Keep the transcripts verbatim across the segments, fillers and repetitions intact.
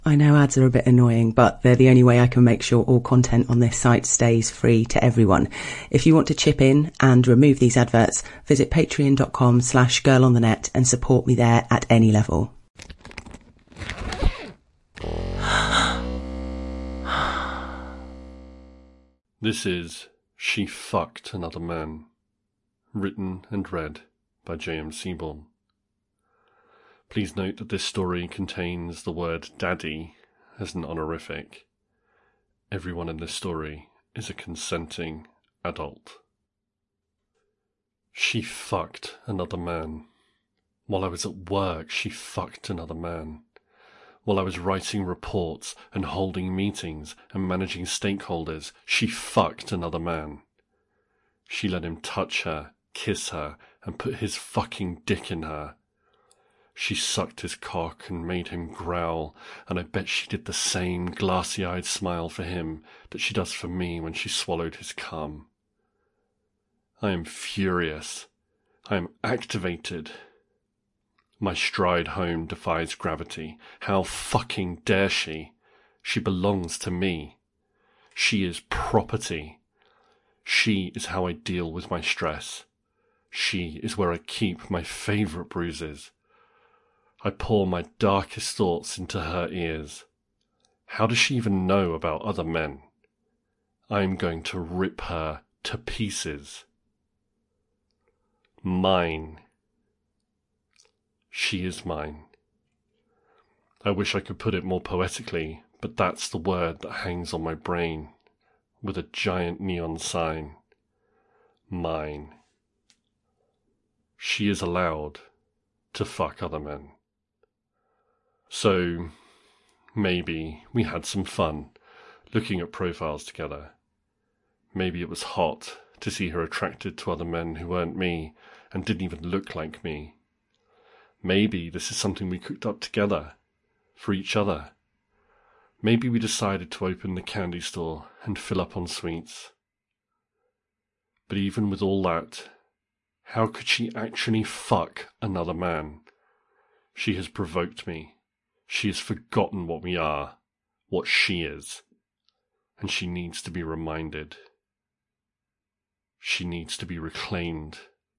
I know ads are a bit annoying, but they're the only way I can make sure all content on this site stays free to everyone. If you want to chip in and remove these adverts, visit patreon.com slash girlonthenet and support me there at any level. This is She Fucked Another Man, written and read by J M Seaborn. Please note that this story contains the word daddy as an honorific. Everyone in this story is a consenting adult. She fucked another man. While I was at work, she fucked another man. While I was writing reports and holding meetings and managing stakeholders, she fucked another man. She let him touch her, kiss her, and put his fucking dick in her. She sucked his cock and made him growl, and I bet she did the same glassy-eyed smile for him that she does for me when she swallowed his cum. I am furious. I am activated. My stride home defies gravity. How fucking dare she? She belongs to me. She is property. She is how I deal with my stress. She is where I keep my favourite bruises. I pour my darkest thoughts into her ears. How does she even know about other men? I am going to rip her to pieces. Mine. She is mine. I wish I could put it more poetically, but that's the word that hangs on my brain, with a giant neon sign. Mine. She is allowed to fuck other men. So, maybe we had some fun looking at profiles together. Maybe it was hot to see her attracted to other men who weren't me and didn't even look like me. Maybe this is something we cooked up together, for each other. Maybe we decided to open the candy store and fill up on sweets. But even with all that, how could she actually fuck another man? She has provoked me. She has forgotten what we are, what she is, and she needs to be reminded. She needs to be reclaimed.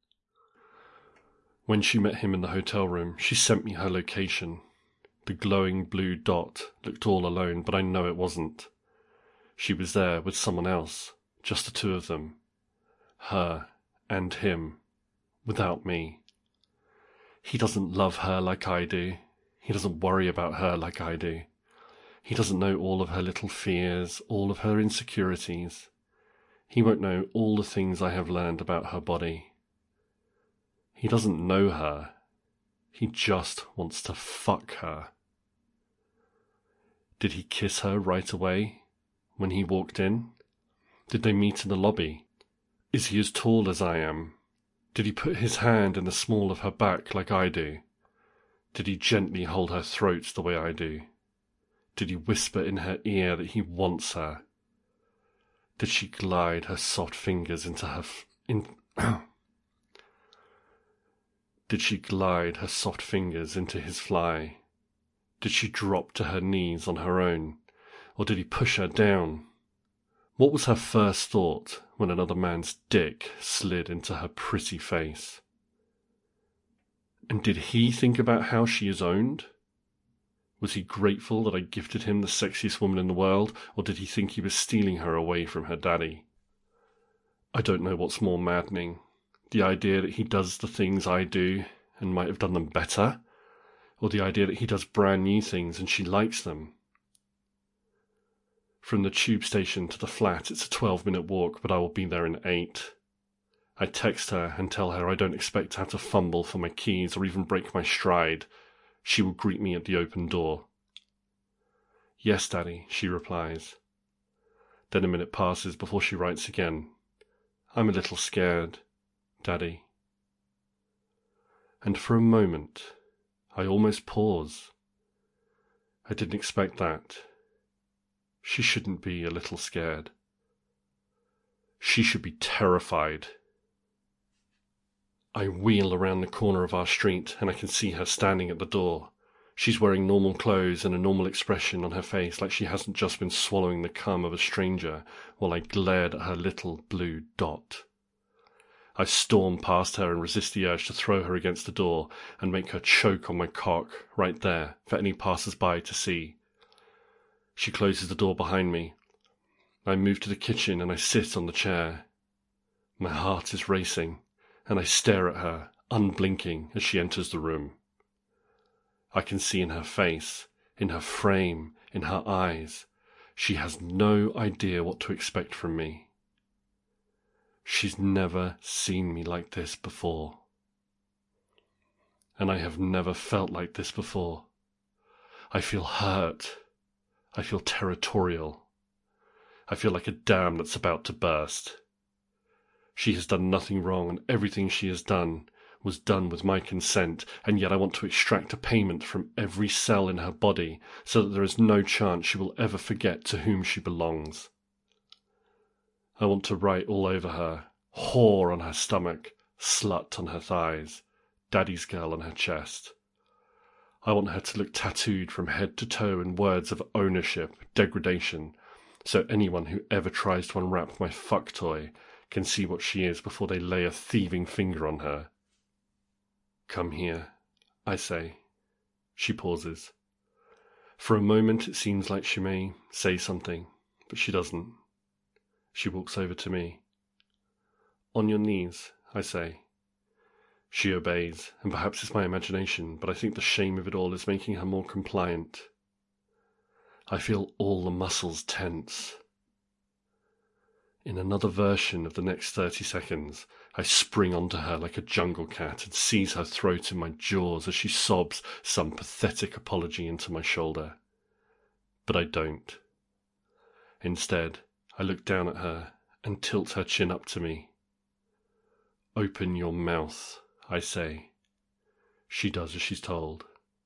When she met him in the hotel room, she sent me her location. The glowing blue dot looked all alone, but I know it wasn't. She was there with someone else, just the two of them. Her and him, without me. He doesn't love her like I do. He doesn't worry about her like I do. He doesn't know all of her little fears, all of her insecurities. He won't know all the things I have learned about her body. He doesn't know her. He just wants to fuck her. Did he kiss her right away when he walked in? Did they meet in the lobby? Is he as tall as I am? Did he put his hand in the small of her back like I do? Did he gently hold her throat the way I do? Did he whisper in her ear that he wants her? Did she glide her soft fingers into her... F- in Did she glide her soft fingers into his fly? Did she drop to her knees on her own? Or did he push her down? What was her first thought when another man's dick slid into her pretty face? And did he think about how she is owned? Was he grateful that I gifted him the sexiest woman in the world, or did he think he was stealing her away from her daddy? I don't know what's more maddening, the idea that he does the things I do and might have done them better, or the idea that he does brand new things and she likes them. From the tube station to the flat, it's a twelve-minute walk, but I will be there in eight. I text her and tell her I don't expect to have to fumble for my keys or even break my stride. She will greet me at the open door. Yes, Daddy, she replies. Then a minute passes before she writes again. I'm a little scared, Daddy. And for a moment, I almost pause. I didn't expect that. She shouldn't be a little scared. She should be terrified. I wheel around the corner of our street and I can see her standing at the door. She's wearing normal clothes and a normal expression on her face, like she hasn't just been swallowing the cum of a stranger, while I glared at her little blue dot. I storm past her and resist the urge to throw her against the door and make her choke on my cock right there for any passers-by to see. She closes the door behind me. I move to the kitchen and I sit on the chair. My heart is racing, and I stare at her, unblinking, as she enters the room. I can see in her face, in her frame, in her eyes, she has no idea what to expect from me. She's never seen me like this before. And I have never felt like this before. I feel hurt. I feel territorial. I feel like a dam that's about to burst. She has done nothing wrong, and everything she has done was done with my consent, and yet I want to extract a payment from every cell in her body so that there is no chance she will ever forget to whom she belongs. I want to write all over her, whore on her stomach, slut on her thighs, daddy's girl on her chest. I want her to look tattooed from head to toe in words of ownership, degradation, so anyone who ever tries to unwrap my fuck toy can see what she is before they lay a thieving finger on her. Come here, I say. She pauses. For a moment it seems like she may say something, but she doesn't. She walks over to me. On your knees, I say. She obeys, and perhaps it's my imagination, but I think the shame of it all is making her more compliant. I feel all the muscles tense. In another version of the next thirty seconds, I spring onto her like a jungle cat and seize her throat in my jaws as she sobs some pathetic apology into my shoulder. But I don't. Instead, I look down at her and tilt her chin up to me. Open your mouth, I say. She does as she's told.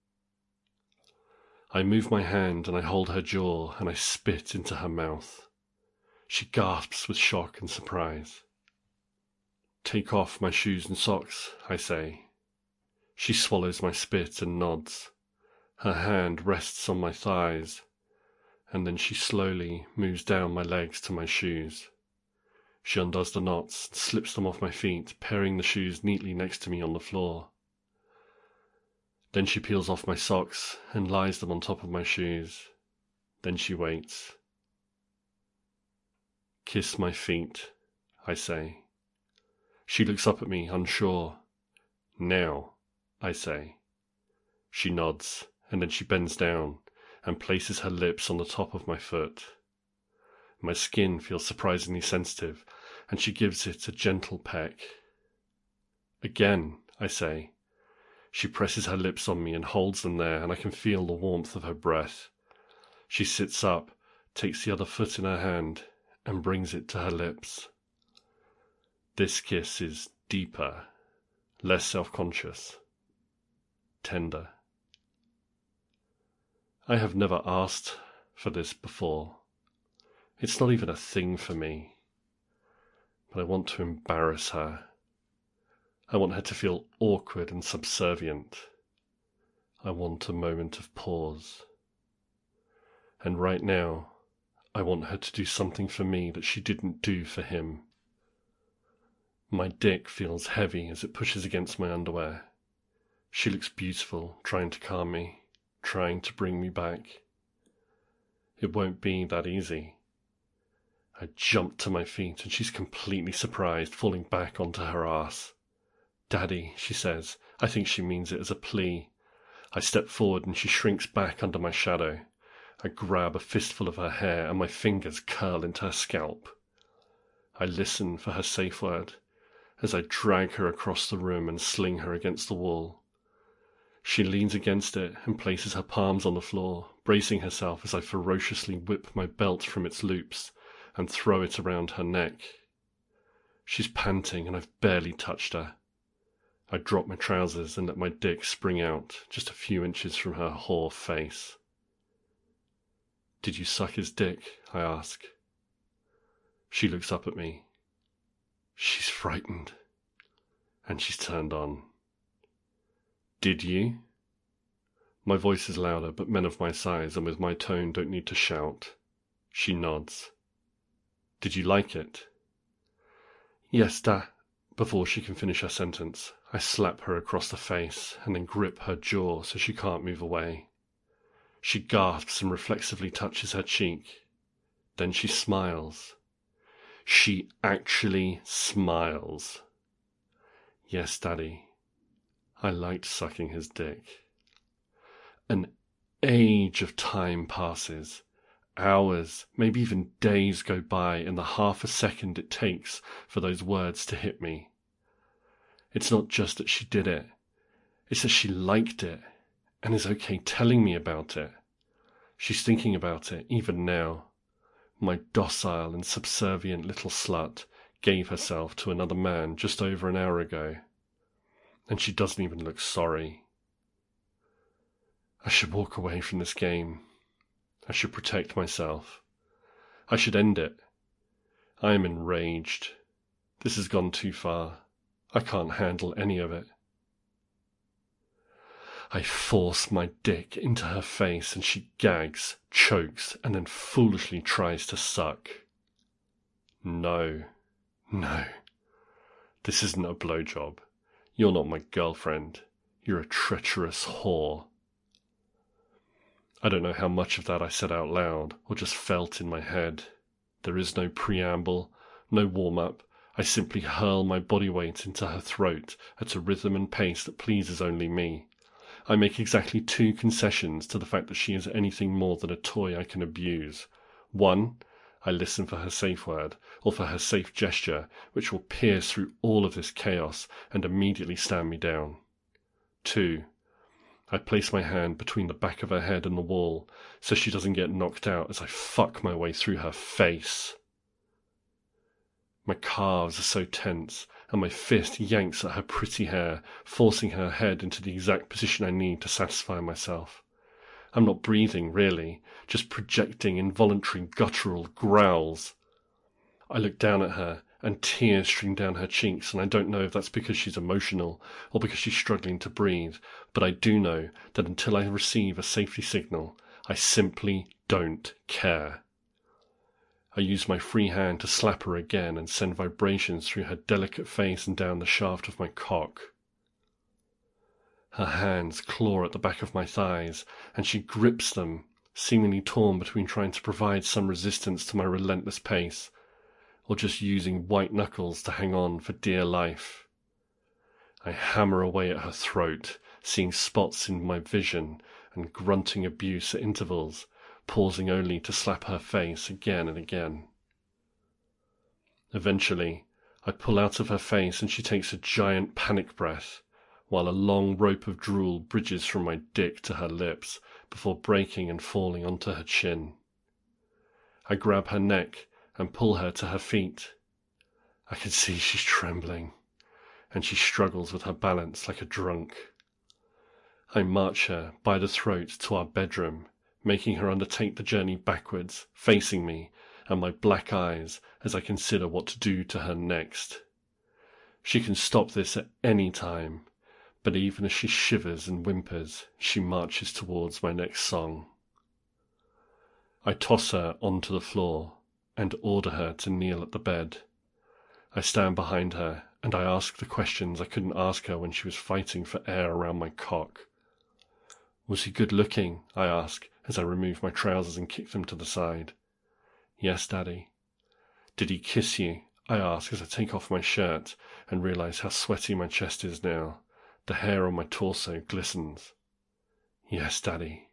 I move my hand and I hold her jaw and I spit into her mouth. She gasps with shock and surprise. Take off my shoes and socks, I say. She swallows my spit and nods. Her hand rests on my thighs, and then she slowly moves down my legs to my shoes. She undoes the knots and slips them off my feet, pairing the shoes neatly next to me on the floor. Then she peels off my socks and lies them on top of my shoes. Then she waits. Kiss my feet, I say. She looks up at me, unsure. Now, I say. She nods, and then she bends down and places her lips on the top of my foot. My skin feels surprisingly sensitive, and she gives it a gentle peck. Again, I say. She presses her lips on me and holds them there, and I can feel the warmth of her breath. She sits up, takes the other foot in her hand, and brings it to her lips. This kiss is deeper, less self-conscious, tender. I have never asked for this before. It's not even a thing for me. But I want to embarrass her. I want her to feel awkward and subservient. I want a moment of pause. And right now, I want her to do something for me that she didn't do for him. My dick feels heavy as it pushes against my underwear. She looks beautiful, trying to calm me, trying to bring me back. It won't be that easy. I jump to my feet and she's completely surprised, falling back onto her ass. Daddy, she says. I think she means it as a plea. I step forward and she shrinks back under my shadow. I grab a fistful of her hair and my fingers curl into her scalp. I listen for her safe word as I drag her across the room and sling her against the wall. She leans against it and places her palms on the floor, bracing herself as I ferociously whip my belt from its loops and throw it around her neck. She's panting and I've barely touched her. I drop my trousers and let my dick spring out just a few inches from her whore face. Did you suck his dick? I ask. She looks up at me. She's frightened, and she's turned on. Did you? My voice is louder, but men of my size and with my tone don't need to shout. She nods. Did you like it? Yes, da. Before she can finish her sentence, I slap her across the face and then grip her jaw so she can't move away. She gasps and reflexively touches her cheek. Then she smiles. She actually smiles. Yes, Daddy. I liked sucking his dick. An age of time passes. Hours, maybe even days go by in the half a second it takes for those words to hit me. It's not just that she did it. It's that she liked it and is okay telling me about it. She's thinking about it even now. My docile and subservient little slut gave herself to another man just over an hour ago. And she doesn't even look sorry. I should walk away from this game. I should protect myself. I should end it. I am enraged. This has gone too far. I can't handle any of it. I force my dick into her face and she gags, chokes, and then foolishly tries to suck. No. No. This isn't a blowjob. You're not my girlfriend. You're a treacherous whore. I don't know how much of that I said out loud or just felt in my head. There is no preamble, no warm-up. I simply hurl my body weight into her throat at a rhythm and pace that pleases only me. I make exactly two concessions to the fact that she is anything more than a toy I can abuse. One, I listen for her safe word, or for her safe gesture, which will pierce through all of this chaos and immediately stand me down. Two, I place my hand between the back of her head and the wall, so she doesn't get knocked out as I fuck my way through her face. My calves are so tense, and my fist yanks at her pretty hair, forcing her head into the exact position I need to satisfy myself. I'm not breathing, really, just projecting involuntary guttural growls. I look down at her, and tears stream down her cheeks, and I don't know if that's because she's emotional or because she's struggling to breathe, but I do know that until I receive a safety signal, I simply don't care. I use my free hand to slap her again and send vibrations through her delicate face and down the shaft of my cock. Her hands claw at the back of my thighs, and she grips them, seemingly torn between trying to provide some resistance to my relentless pace, or just using white knuckles to hang on for dear life. I hammer away at her throat, seeing spots in my vision and grunting abuse at intervals, pausing only to slap her face again and again. Eventually, I pull out of her face and she takes a giant panic breath, while a long rope of drool bridges from my dick to her lips before breaking and falling onto her chin. I grab her neck and pull her to her feet. I can see she's trembling, and she struggles with her balance like a drunk. I march her by the throat to our bedroom, making her undertake the journey backwards, facing me and my black eyes as I consider what to do to her next. She can stop this at any time, but even as she shivers and whimpers, she marches towards my next song. I toss her onto the floor and order her to kneel at the bed. I stand behind her and I ask the questions I couldn't ask her when she was fighting for air around my cock. Was he good looking? I ask as I remove my trousers and kick them to the side. Yes, Daddy. Did he kiss you? I ask as I take off my shirt and realize how sweaty my chest is now. The hair on my torso glistens. Yes, Daddy.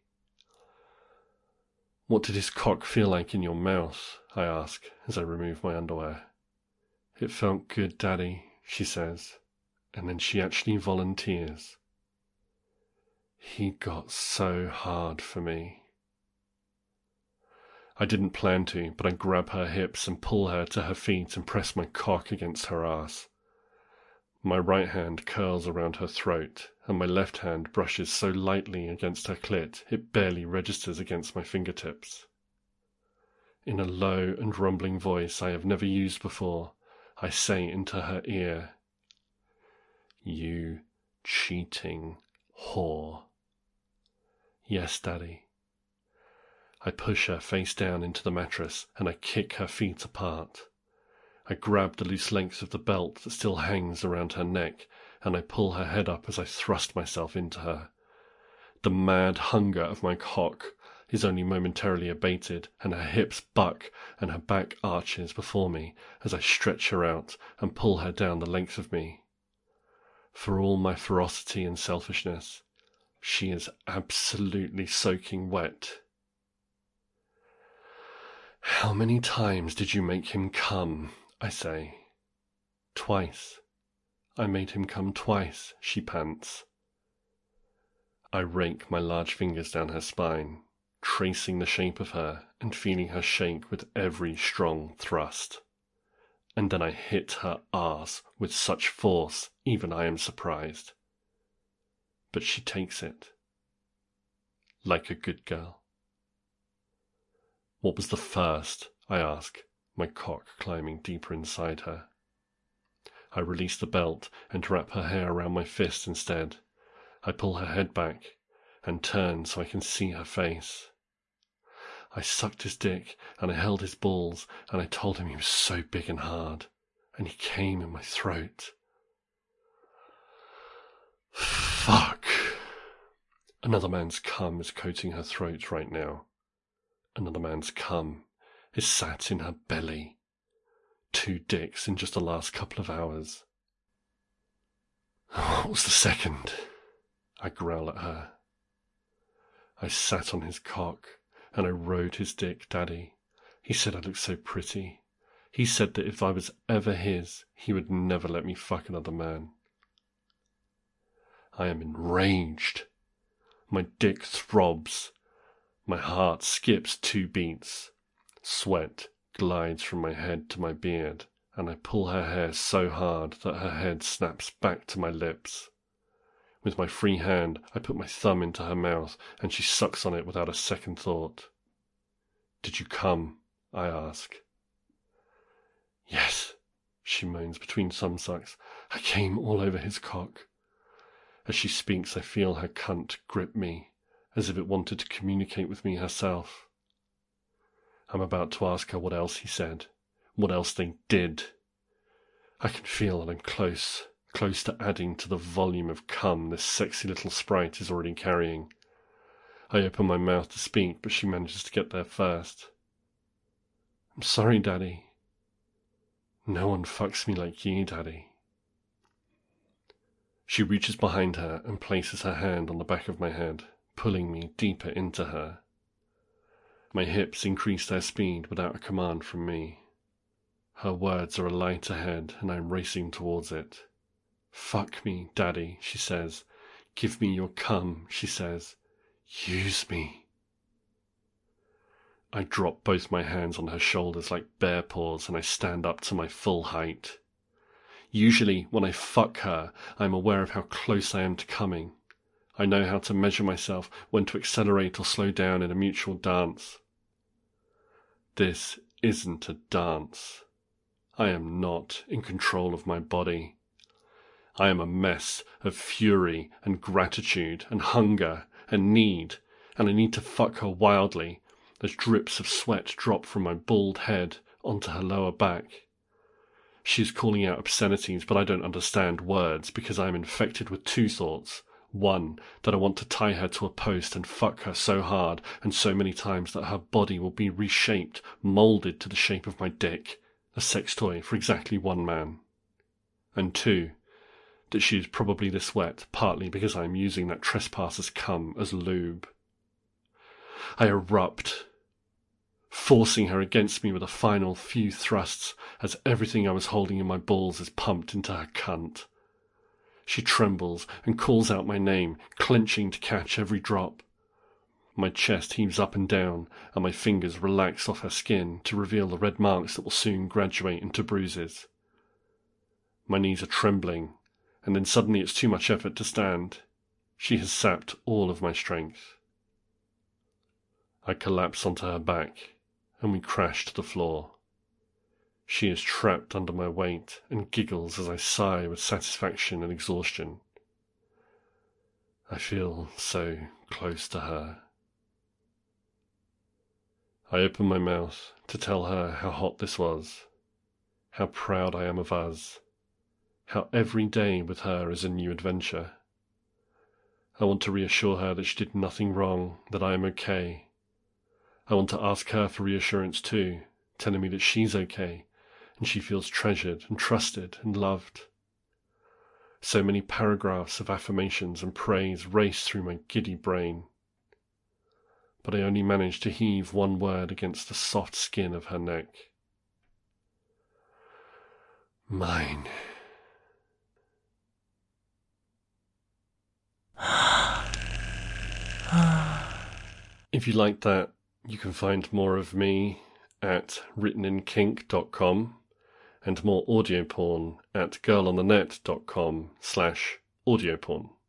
What did his cock feel like in your mouth? I ask as I remove my underwear. It felt good, Daddy, she says, and then she actually volunteers. He got so hard for me. I didn't plan to, but I grab her hips and pull her to her feet and press my cock against her ass. My right hand curls around her throat, and my left hand brushes so lightly against her clit it barely registers against my fingertips. In a low and rumbling voice I have never used before, I say into her ear, "You cheating whore." Yes, Daddy. I push her face down into the mattress and I kick her feet apart. I grab the loose length of the belt that still hangs around her neck and I pull her head up as I thrust myself into her. The mad hunger of my cock is only momentarily abated, and her hips buck and her back arches before me as I stretch her out and pull her down the length of me. For all my ferocity and selfishness, she is absolutely soaking wet. How many times did you make him come? I say. Twice. I made him come twice, she pants. I rake my large fingers down her spine, tracing the shape of her and feeling her shake with every strong thrust. And then I hit her arse with such force, even I am surprised. But she takes it. Like a good girl. What was the first? I ask, my cock climbing deeper inside her. I release the belt and wrap her hair around my fist instead. I pull her head back and turn so I can see her face. I sucked his dick and I held his balls and I told him he was so big and hard, and he came in my throat. Fuck. Another man's cum is coating her throat right now. Another man's cum is sat in her belly. Two dicks in just the last couple of hours. What was the second? I growl at her. I sat on his cock and I rode his dick, Daddy. He said I looked so pretty. He said that if I was ever his, he would never let me fuck another man. I am enraged. My dick throbs. My heart skips two beats. Sweat glides from my head to my beard, and I pull her hair so hard that her head snaps back to my lips. With my free hand, I put my thumb into her mouth, and she sucks on it without a second thought. Did you come? I ask. Yes, she moans between some sucks. I came all over his cock. As she speaks, I feel her cunt grip me, as if it wanted to communicate with me herself. I'm about to ask her what else he said, what else they did. I can feel that I'm close, close to adding to the volume of cum this sexy little sprite is already carrying. I open my mouth to speak, but she manages to get there first. I'm sorry, Daddy. No one fucks me like you, Daddy. She reaches behind her and places her hand on the back of my head, pulling me deeper into her. My hips increase their speed without a command from me. Her words are a light ahead, and I'm racing towards it. Fuck me, Daddy, she says. Give me your cum, she says. Use me. I drop both my hands on her shoulders like bear paws, and I stand up to my full height. Usually, when I fuck her, I'm aware of how close I am to coming. I know how to measure myself, when to accelerate or slow down in a mutual dance. This isn't a dance. I am not in control of my body. I am a mess of fury and gratitude and hunger and need, and I need to fuck her wildly as drips of sweat drop from my bald head onto her lower back. She is calling out obscenities, but I don't understand words because I am infected with two thoughts. One, that I want to tie her to a post and fuck her so hard and so many times that her body will be reshaped, moulded to the shape of my dick, a sex toy for exactly one man. And two, that she is probably this wet partly because I am using that trespasser's cum as lube. I erupt, forcing her against me with a final few thrusts as everything I was holding in my balls is pumped into her cunt. She trembles and calls out my name, clenching to catch every drop. My chest heaves up and down, and my fingers relax off her skin to reveal the red marks that will soon graduate into bruises. My knees are trembling, and then suddenly it's too much effort to stand. She has sapped all of my strength. I collapse onto her back, and we crash to the floor. She is trapped under my weight and giggles as I sigh with satisfaction and exhaustion. I feel so close to her. I open my mouth to tell her how hot this was, how proud I am of us, how every day with her is a new adventure. I want to reassure her that she did nothing wrong, that I am okay. I want to ask her for reassurance too, telling me that she's okay, and she feels treasured and trusted and loved. So many paragraphs of affirmations and praise race through my giddy brain, but I only manage to heave one word against the soft skin of her neck. Mine. If you like that, you can find more of me at written in kink dot com and more audio porn at girl on the net dot com slash audio porn.